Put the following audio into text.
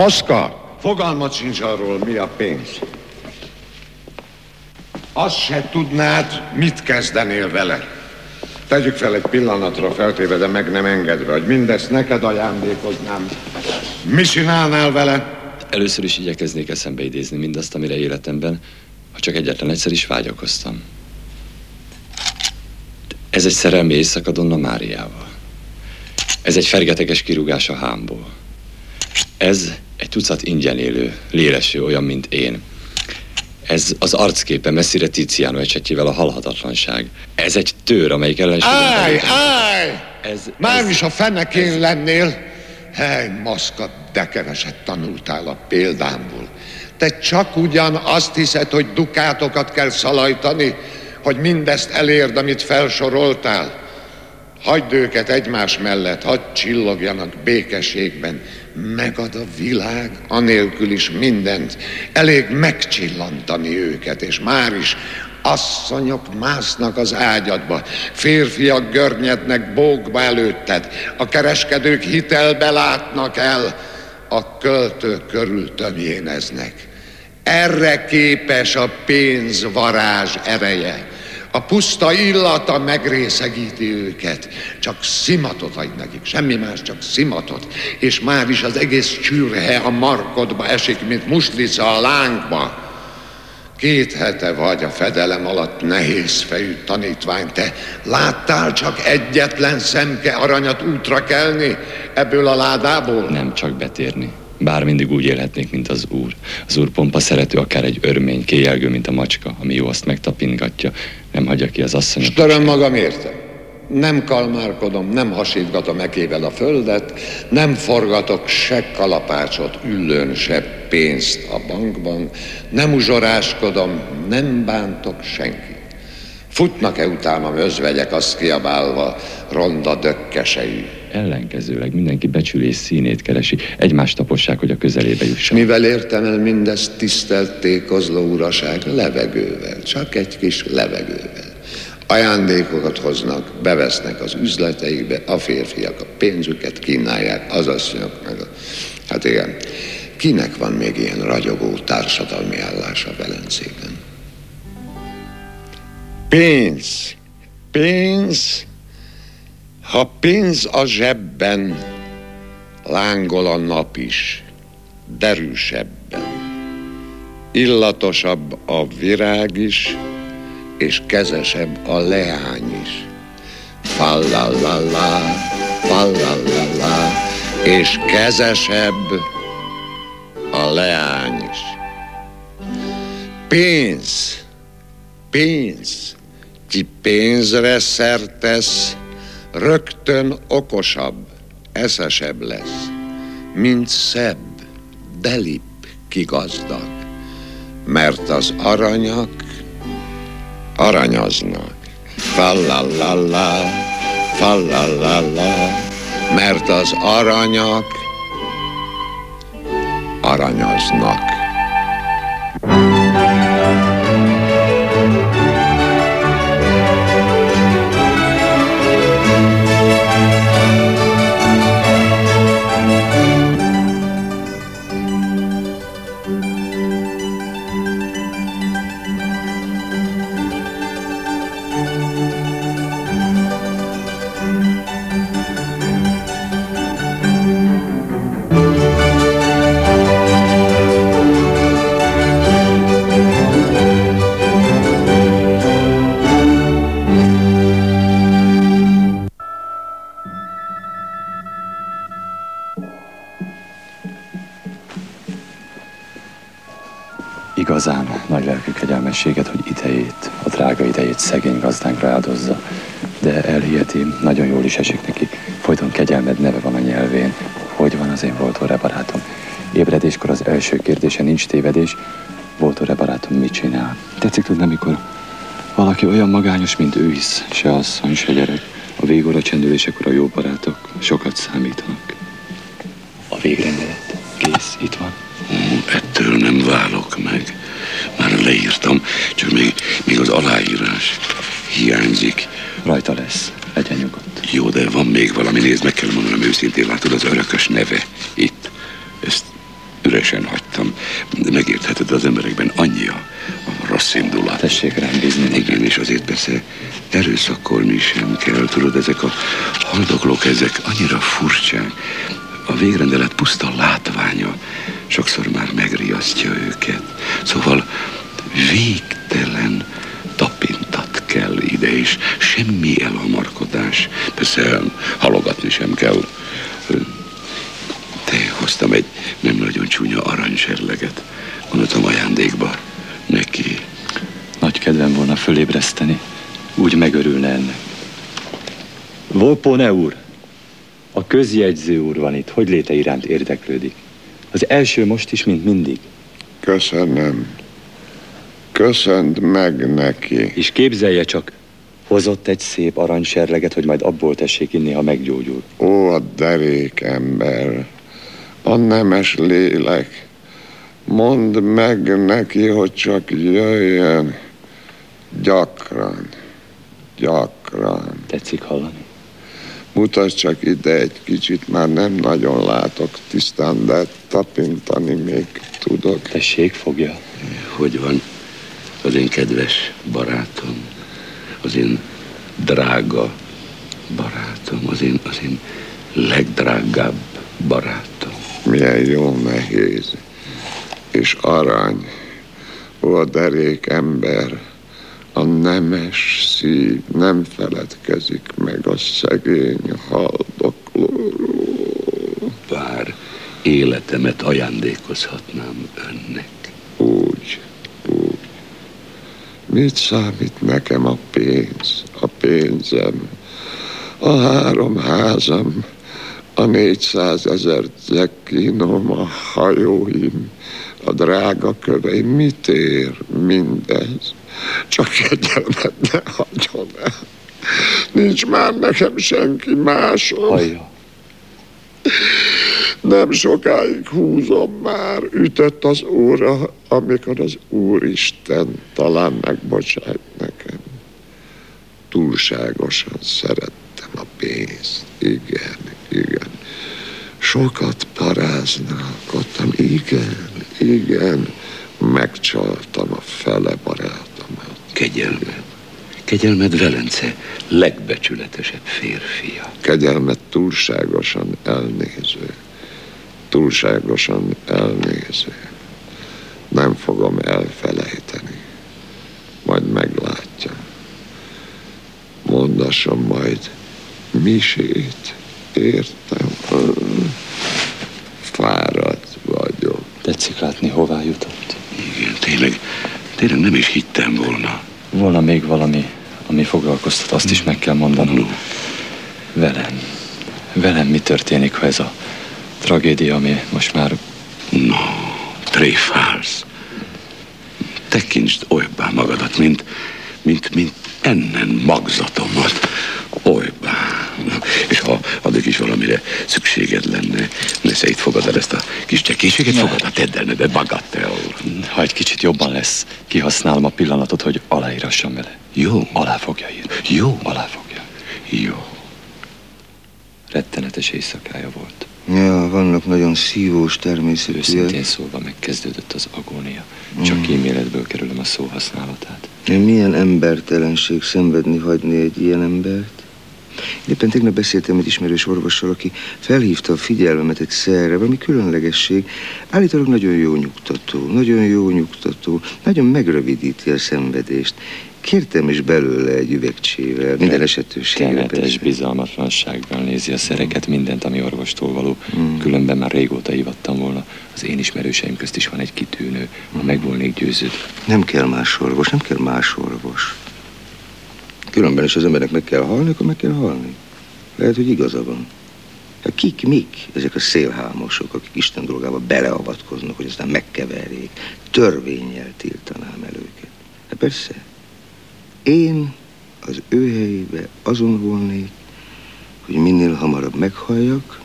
Moszka, fogalmat sincs arról, mi a pénz. Azt se tudnád, mit kezdenél vele. Tegyük fel egy pillanatra feltéve, de meg nem engedve, hogy mindezt neked ajándékoznám. Mi csinálnál vele? Először is igyekeznék eszembe idézni mindazt, amire életemben, ha csak egyetlen egyszer is vágyakoztam. Ez egy szerelmi éjszaka Donna Máriával. Ez egy fergeteges kirúgás a hámból. Ez egy tucat ingyen élő, léleső, olyan, mint én. Ez az arcképe messzire Tiziano ecsetjével a halhatatlanság. Ez egy tőr, amelyik ellenségem... Állj! Már is a fenekén lennél. Hely, Moszka, de keveset tanultál a példámból. Te csak ugyan azt hiszed, hogy dukátokat kell szalajtani, hogy mindezt elérd, amit felsoroltál. Hagyd őket egymás mellett, hadd csillogjanak békességben. Megad a világ, anélkül is mindent. Elég megcsillantani őket, és már is asszonyok másznak az ágyadba, férfiak görnyednek bókba előtted, a kereskedők hitelbe látnak el, a költők körül tömjéneznek. Erre képes a pénz varázs ereje. A puszta illata megrészegíti őket. Csak szimatot adj nekik, semmi más, csak szimatot. És már is az egész csürhe a markodba esik, mint muslica a lángba. 2 hete vagy a fedelem alatt, nehézfejű tanítvány, te láttál csak egyetlen szemke aranyat útra kelni ebből a ládából? Nem csak betérni. Bár mindig úgy élhetnék, mint az úr. Az úr pompa szerető, akár egy örmény, kéjelgő, mint a macska, ami jó, azt megtapingatja, nem hagyja ki az asszonyot. Störöm magam érte. Nem kalmárkodom, nem hasítgatom ekével a földet, nem forgatok se kalapácsot üllőn, se pénzt a bankban, nem uzsoráskodom, nem bántok senkit. Futnak-e utánam özvegyek, azt kiabálva, ronda dökkesei? Ellenkezőleg mindenki becsülés színét keresi, egymást tapossák, hogy a közelébe jusson. Mivel értem el mindezt, tisztelt tékozló uraság? Levegővel, csak egy kis levegővel. Ajándékokat hoznak, bevesznek az üzleteikbe, a férfiak a pénzüket kínálják, az asszonyok meg a... Hát igen, kinek van még ilyen ragyogó társadalmi állása Velencében? Pénz, pénz, ha pénz a zsebben, lángol a nap is, derűsebben. Illatosabb a virág is, és kezesebb a leány is. Fallalala, fallalala, és kezesebb a leány is. Pénz, pénz, ki pénzre szertesz, rögtön okosabb, eszesebb lesz, mint szebb, delibb, ki gazdag, mert az aranyak aranyaznak. Fallalala, fallalala, mert az aranyak aranyaznak. Igazán nagy lelkű kegyelmességet, hogy idejét, a drága idejét szegény gazdánkra áldozza, de elhiheti, nagyon jól is esik neki. Folyton kegyelmed neve van a nyelvén. Hogy van az én Voltaire barátom? Ébredéskor az első kérdése nincs tévedés. Voltaire barátom mit csinál? Tetszik tudni, mikor valaki olyan magányos, mint ő hisz, se asszony, se gyerek. A végóra csendülésekor a jó barátok sokat számítanak. A végrendelet kész, itt van. Ettől nem válok meg. Már leírtam, csak még az aláírás hiányzik. Rajta lesz, legyen nyugodt. Jó, de van még valami, nézd, meg kell mondanom őszintén, látod, az örökös neve itt. üresen hagytam. Megértheted, az emberekben annyi a rossz indulat. Tessék rám bízni. Igen, és azért persze erőszakolni sem kell. Tudod, ezek a haldoklók, ezek annyira furcsák. A végrendelet puszta látványa sokszor már megriasztja őket. Szóval végtelen tapintat kell ide, és semmi elhamarkodás. Persze halogatni sem kell. Te hoztam egy nem nagyon csúnya aranyserleget. Gondoltam ajándékba neki. Nagy kedvem volna fölébreszteni. Úgy megörülne ennek. Volpone úr! A közjegyző úr van itt. Hogy léte iránt érdeklődik? Az első most is, mint mindig. Köszönöm. Köszönd meg neki. És képzelje csak, hozott egy szép aranyserleget, hogy majd abból tessék inni, ha meggyógyul. Ó, a derék ember, a nemes lélek, mondd meg neki, hogy csak jöjjön gyakran, gyakran. Tetszik hallani? Mutasd csak ide egy kicsit, már nem nagyon látok tisztán, de tapintani még tudok. Tessék, fogja. Hogy van az én kedves barátom, az én drága barátom, az én legdrágább barátom. Milyen jó nehéz, és arany, ó, a derék ember, a nemes szív nem feledkezik meg a szegény haldoklóról. Bár életemet ajándékozhatnám önnek. Úgy. Mit számít nekem a pénz, a pénzem, a 3 házam, a 400 000 zekkinom, a hajóim, a drága köveim? Mit ér mindez? Csak kegyelmet ne hagyjon el. Nincs már nekem senki másom. Hallja. Nem sokáig húzom már, ütött az óra, amikor az Úristen talán megbocsájt nekem. Túlságosan szerettem a pénzt, igen. Sokat paráználkodtam, igen. Megcsaltam a fele barátomat. Kegyelmed Velence legbecsületesebb férfia. Kegyelmet túlságosan elnéző. Nem fogom elfelejteni. Majd meglátja. Mondasson majd misét. Értem. Fáradt vagyok. Tetszik látni, hová jutott? Igen, tényleg nem is hittem volna. Volna még valami, ami foglalkoztat, azt is meg kell mondanom. No. Velem mi történik, ha ez a tragédia, ami most már... No, tréfálsz. Tekintsd olybá magadat, mint ennen magzatomat. Olybá. És ha addig is valamire szükséged lenne, nesze itt fogad el ezt a kis csekészséget, fogad a tedd el, de bagatell. Ha egy kicsit jobban lesz, kihasználom a pillanatot, hogy aláírassam vele. Jó. Alá fogja írni. Jó. Alá fogja. Jó. Rettenetes éjszakája volt. Ja, vannak nagyon szívós természetűek. Őszintén szólva megkezdődött az agónia. Csak kíméletből kerülöm a szó használatát. Milyen embertelenség szenvedni hagyni egy ilyen embert? Éppen tegnap beszéltem egy ismerős orvossal, aki felhívta a figyelmemet egy szerre, valami különlegesség. Állítólag nagyon jó nyugtató, nagyon megrövidíti a szenvedést. Kértem is belőle egy üvegcsével, minden esetőségre. Kenetes bizalmatlansággal nézi a szereket, mindent, ami orvostól való. Különben már régóta hívattam volna. Az én ismerőseim közt is van egy kitűnő, ha meg volnék győződve. Nem kell más orvos. Különben is az embernek meg kell halni, akkor meg kell halni. Lehet, hogy igaza van. Hát mik ezek a szélhámosok, akik Isten dolgába beleavatkoznak, hogy aztán megkeverjék? Törvénnyel tiltanám el őket. Hát persze. Én az ő helyébe azon volnék, hogy minél hamarabb meghalljak,